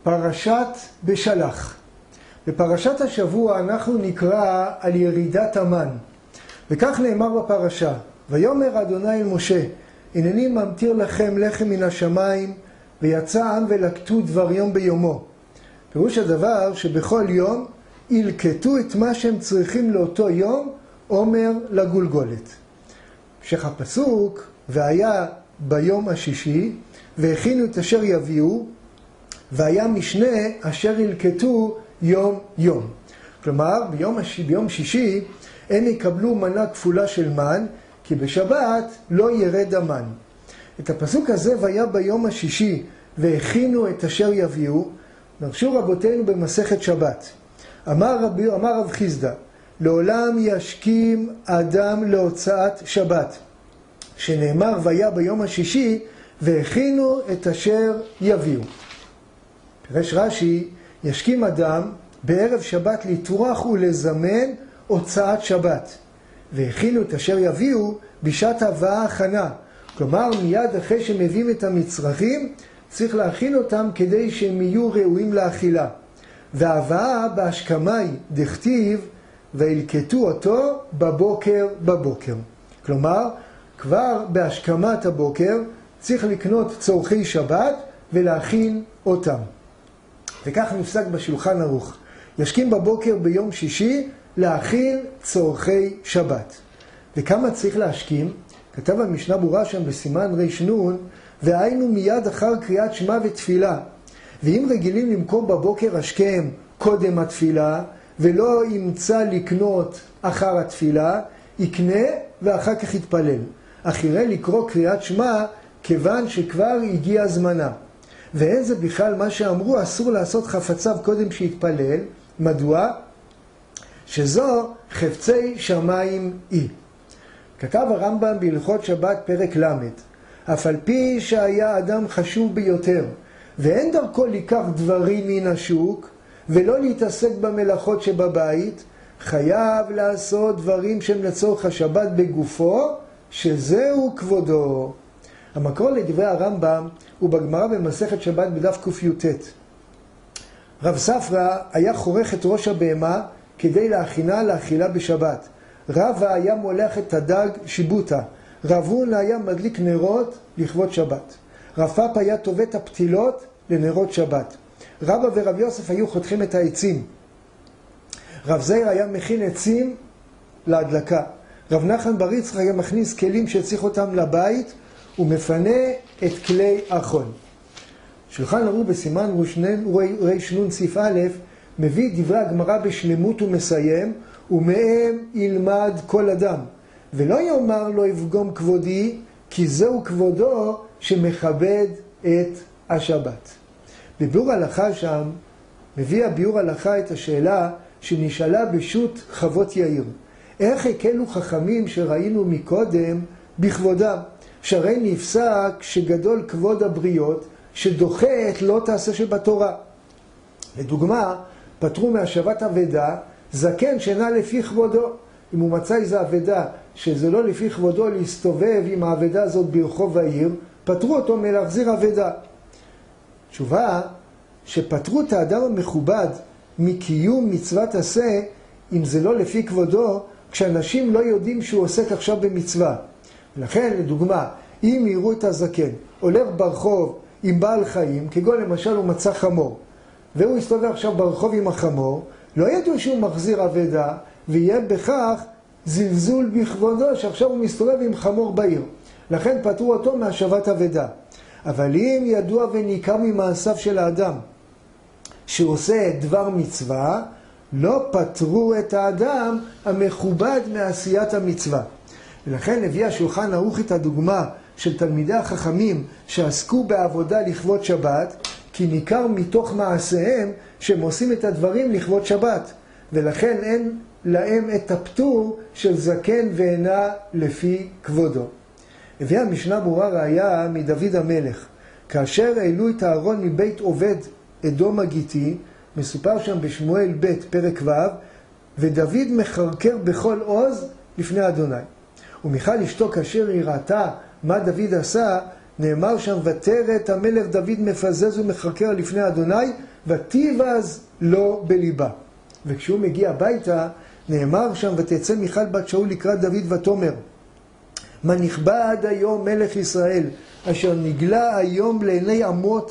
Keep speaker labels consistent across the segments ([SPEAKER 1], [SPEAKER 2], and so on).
[SPEAKER 1] פרשת בשלח. בפרשת השבוע אנחנו נקרא על ירידת המן. וכך נאמר בפרשה, ויאמר אדוני אל משה, הנני ממטיר לכם לחם מן השמיים, ויצא העם ולקטו דבר יום ביומו. פירוש הדבר שבכל יום ילקטו את מה שהם צריכים לאותו יום, אומר לגולגולת. המשך הפסוק, והיה ביום השישי, והכינו את אשר יביאו, והיה משנה אשר ילקטו יום יום. כלומר, ביום שישי הם יקבלו מנה כפולה של מן, כי בשבת לא ירד המן. את הפסוק הזה, והיה ביום השישי, והכינו את אשר יביאו, דרשו רבותינו במסכת שבת. אמר רב חיסדא, לעולם ישכים אדם להוצאת שבת, שנאמר והיה ביום השישי, והכינו את אשר יביאו. פירש רש"י, ישכים אדם בערב שבת לטרוח ולזמן הוצאת שבת, והכינו את אשר יביאו בשעת הבאה הכנה. כלומר, מיד אחרי שמביאים את המצרכים, צריך להכין אותם כדי שהם יהיו ראויים לאכילה. וההבאה בהשכמי דכתיב, וילקטו אותו בבוקר. כלומר, כבר בהשכמת הבוקר צריך לקנות צורכי שבת ולהכין אותם. וכך נפסק בשולחן ערוך. ישכים בבוקר ביום שישי להכין צורכי שבת. וכמה צריך להשכים? כתב המשנה ברורה שם בסימן רשנון, והיינו מיד אחר קריאת שמע ותפילה. ואם רגילים למכור בבוקר השכם קודם התפילה, ולא ימצא לקנות אחר התפילה, יקנה ואחר כך יתפלל. אך יראה לקרוא קריאת שמע כיוון שכבר הגיע זמנה. ואין זה בכלל מה שאמרו, אסור לעשות חפציו קודם שיתפלל. מדוע? שזו חפצי שמיים היא. כתב הרמב"ם בהלכות שבת פרק ל', אף על פי שהיה אדם חשוב ביותר, ואין דרכו לקח דברים מן השוק, ולא להתעסק במלאכות שבבית, חייב לעשות דברים שהם לצורך השבת בגופו, שזהו כבודו. המקור לדברי הרמב"ם הוא בגמרא במסכת שבת בדף קי"ט. רב ספרא היה חורך את ראש הבהמה כדי להכינה לאכילה בשבת. רבא היה מולח את הדג שיבוטה. רב הונא היה מדליק נרות לכבוד שבת. רב פאפא היה טווה את הפתילות לנרות שבת. רבא ורב יוסף היו חותכים את העצים. רב זעיר היה מכין עצים להדלקה. רב נחמן בר יצחק היה מכניס כלים שצריך אותם לבית ומפנה את כלי החול. שולחן ערוך בסימן רשנון סעיף א' מביא דברי הגמרא בשלמות ומסיים, ומהם ילמד כל אדם, ולא יאמר לא יפגום כבודי, כי זהו כבודו שמכבד את השבת. בביאור הלכה שם מביא הביאור הלכה את השאלה שנשאלה בשו"ת חוות יאיר. איך הקלו חכמים שראינו מקודם בכבודם? שהרי נפסק שגדול כבוד הבריות שדוחה את לא תעשה שבתורה. לדוגמה, פטרו מהשבת אבדה זקן שאינה לפי כבודו. אם הוא מצא איזו אבדה שזה לא לפי כבודו להסתובב עם האבדה הזאת ברחוב העיר, פטרו אותו מלהחזיר אבדה. תשובה, שפטרו את האדם המכובד מקיום מצוות עשה אם זה לא לפי כבודו, כשאנשים לא יודעים שהוא עוסק עכשיו במצווה. לכן, לדוגמה, אם יראו את הזקן הולך ברחוב עם בעל חיים, כגון למשל הוא מצא חמור, והוא יסתובב עכשיו ברחוב עם החמור, לא ידעו שהוא מחזיר אבדה, ויהיה בכך זלזול בכבודו שעכשיו הוא מסתובב עם חמור בעיר. לכן פטרו אותו מהשבת אבדה. אבל אם ידוע וניכר ממעשיו של האדם שעושה דבר מצווה, לא פטרו את האדם המכובד מעשיית המצווה. ולכן הביא השולחן ערוך את הדוגמה של תלמידי החכמים שעסקו בעבודה לכבוד שבת, כי ניכר מתוך מעשיהם שהם עושים את הדברים לכבוד שבת, ולכן אין להם את הפטור של זקן ואינה לפי כבודו. הביאה המשנה ברורה ראיה מדוד המלך. כאשר העלו את הארון מבית עובד אדום הגיתי, מסופר שם בשמואל ב' פרק ו', ודוד מחרקר בכל עוז לפני אדוני. ומיכל אשתו כאשר היא ראתה מה דוד עשה, נאמר שם, ותרת המלך דוד מפזז ומחרקר לפני אדוני, ותיבז לו בליבה. וכשהוא מגיע הביתה, נאמר שם, ותצא מיכל בת שאול לקראת דוד ותאמר, מה נכבד היום מלך ישראל, אשר נגלה היום לעיני אמות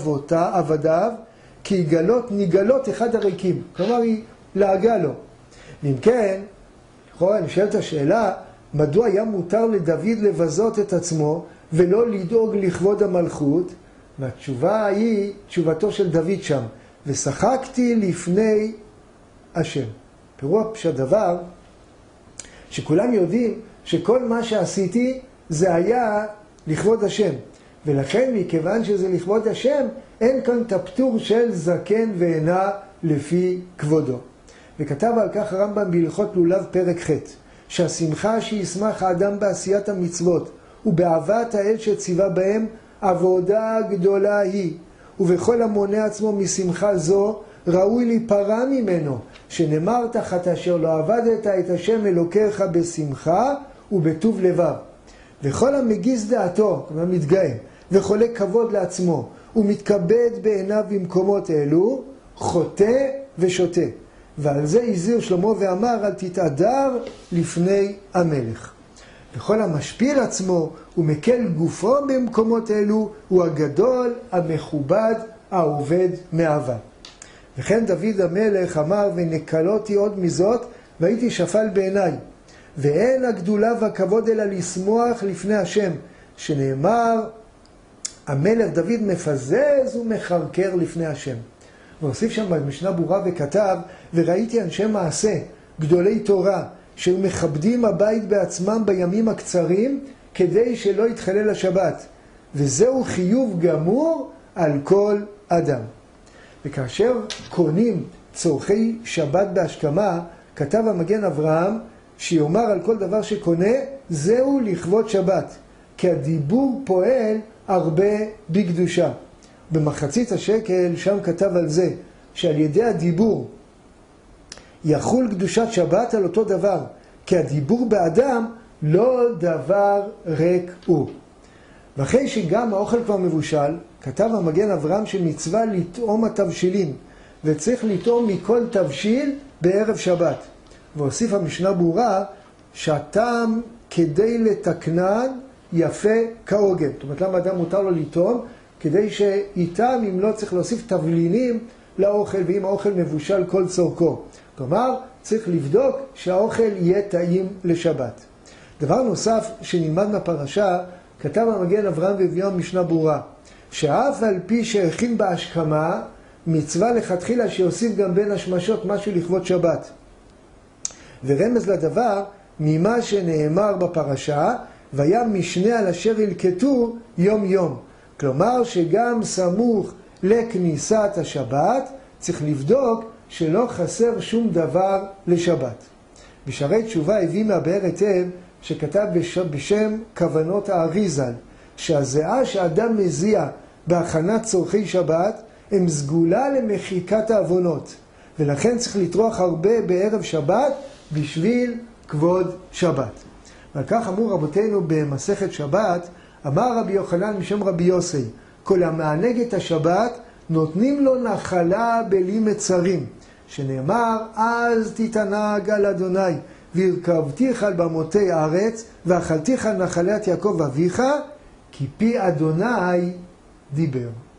[SPEAKER 1] עבדיו, כי נגלות אחד הריקים. כלומר, היא לעגה לו. ואם כן, נשאלת השאלה, מדוע היה מותר לדוד לבזות את עצמו, ולא לדאוג לכבוד המלכות? והתשובה היא תשובתו של דוד שם, ושחקתי לפני השם. פירוש הדבר, שכולם יודעים שכל מה שעשיתי זה היה לכבוד השם. ולכן מכיוון שזה לכבוד השם, אין כאן את הפטור של זקן ועינה לפי כבודו. וכתב על כך הרמב"ם בהלכות לולב פרק ח', שהשמחה שישמח האדם בעשיית המצוות ובאהבת האל שציווה בהם, עבודה גדולה היא, ובכל המונה עצמו משמחה זו ראוי להיפרע ממנו, שנאמר תחת אשר לא עבדת את השם אלוקיך בשמחה ובטוב לבב. וכל המגיז דעתו, כלומר מתגאה, וחולה כבוד לעצמו, ומתכבד בעיניו במקומות אלו, חוטא ושוטה. ועל זה הזהיר שלמה ואמר, אל תתהדר לפני המלך. וכל המשפיל עצמו ומקל גופו במקומות אלו, הוא הגדול, המכובד, העובד מאהבה. וכן דוד המלך אמר, ונקלותי עוד מזאת, והייתי שפל בעיניי. ואין הגדולה והכבוד אלא לשמוח לפני השם, שנאמר, המלך דוד מפזז ומחרקר לפני השם. והוסיף שם במשנה ברורה וכתב, וראיתי אנשי מעשה, גדולי תורה, שמכבדים הבית בעצמם בימים הקצרים, כדי שלא יתחלל השבת. וזהו חיוב גמור על כל אדם. וכאשר קונים צורכי שבת בהשכמה, כתב המגן אברהם, שיאמר על כל דבר שקונה, זהו לכבוד שבת. כי הדיבור פועל הרבה בקדושה. במחצית השקל שם כתב על זה, שעל ידי הדיבור יחול קדושת שבת על אותו דבר, כי הדיבור באדם לא דבר ריק הוא. ואחרי שגם האוכל כבר מבושל, כתב המגן אברהם שמצווה לטעום התבשילים, וצריך לטעום מכל תבשיל בערב שבת. והוסיף המשנה ברורה שהטעם כדי לתקנן יפה כעוגן. זאת אומרת, למה אדם מותר לו לטעום? כדי שאיתם אם לא צריך להוסיף תבלינים לאוכל, ואם האוכל מבושל כל צורכו. כלומר, צריך לבדוק שהאוכל יהיה טעים לשבת. דבר נוסף שנלמד מהפרשה, כתב המגן אברהם והביאו משנה ברורה, שאף על פי שהכין בהשכמה, מצווה לכתחילה שיוסיף גם בין השמשות משהו לכבוד שבת. ורמז לדבר, ממה שנאמר בפרשה, והיה משנה על אשר ילקטו יום יום. כלומר שגם סמוך לכניסת השבת, צריך לבדוק שלא חסר שום דבר לשבת. בשערי תשובה הביא מהבאר היטב שכתב בשם כוונות האריז"ל, שהזיעה שאדם מזיע בהכנת צורכי שבת, הם סגולה למחיקת העוונות. ולכן צריך לטרוח הרבה בערב שבת בשביל כבוד שבת. ועל כך אמרו רבותינו במסכת שבת, אמר רבי יוחנן משם רבי יוסי, כל המענג את השבת נותנים לו נחלה בלי מצרים, שנאמר, אז תתענג על אדוני, והרכבתיך על במותי הארץ, ואכלתיך על נחלת יעקב אביך, כי פי אדוני דיבר.